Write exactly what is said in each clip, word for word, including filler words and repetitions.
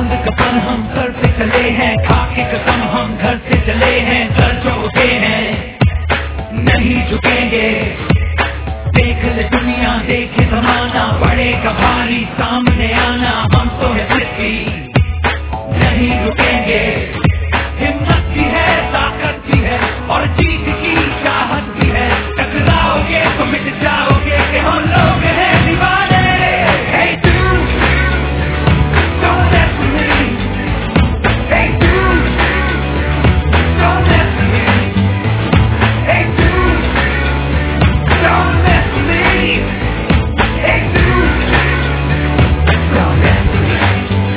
चांद कपन हम सर पे चले हैं, खाके कसम हम घर से चले हैं, सर जो उठे हैं नहीं झुकेंगे। देख ले दुनिया देखे जमाना, पड़ेगा भारी सामने आना, हम तो है पृथ्वी नहीं रुकेंगे। हिम्मत भी है, ताकत भी है और जीत की चाहत भी है। टकराओगे तो मिट जाओगे कि हम लोग हैं दीवाने। Hey dude, don't mess with me. Hey dude, don't mess with me. Hey dude, don't mess with me. Hey dude, don't mess with me.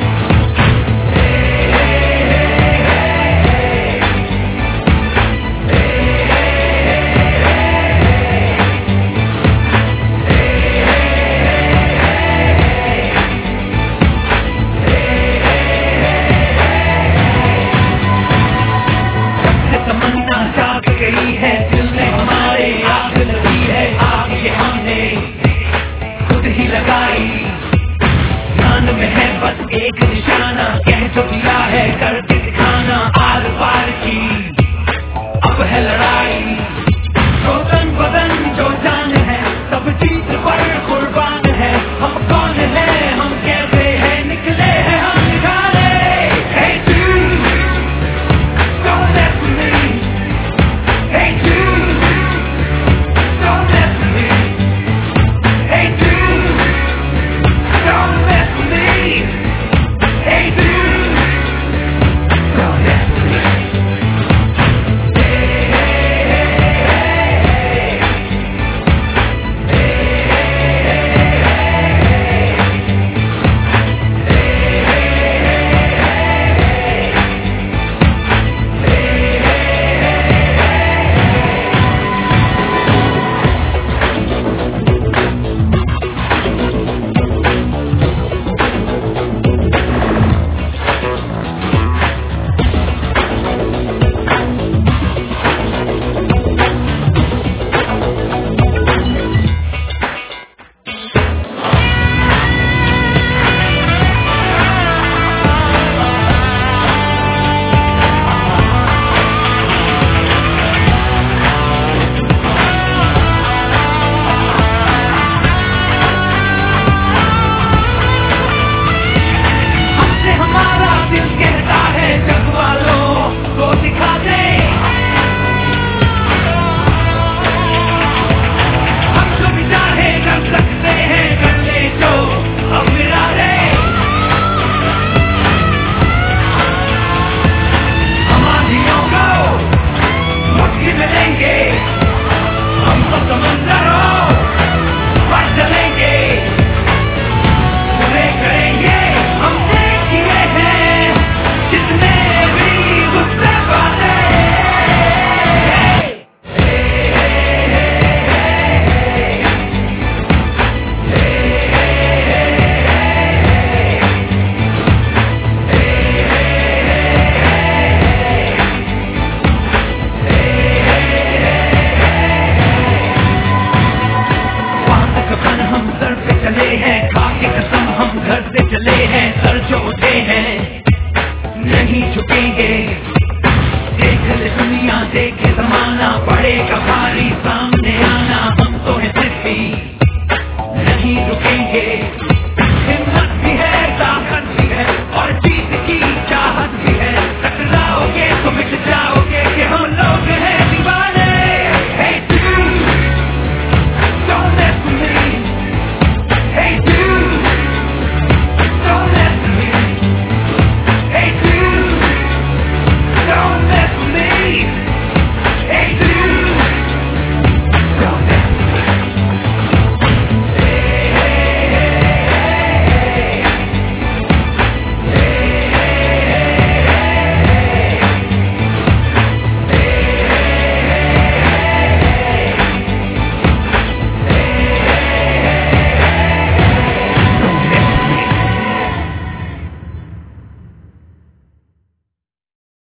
गई है दिल में हमारे, आग लगी है, आग ये हमने खुद ही लगाई। ध्यान में है बस एक निशाना, कह जो दिया है कर के दिखाना। आर पार की अब है लड़ाई, जो तन बदन जो जान है सब जीत पर कुर्बान है। हम कौन है, हम कैसे हैं, निकले हैं हम निकाले। Hey dude, don't mess with me. Hey dude, don't mess with me. Hey dude, don't mess with me. Hey dude, don't mess with me. Hey, hey, hey, hey, hey, चले हैं, सर जो उठे हैं नहीं झुकेंगे। देख ले दुनिया देखे जमाना, पड़ेगा भारी सामने आना, हम तो हैं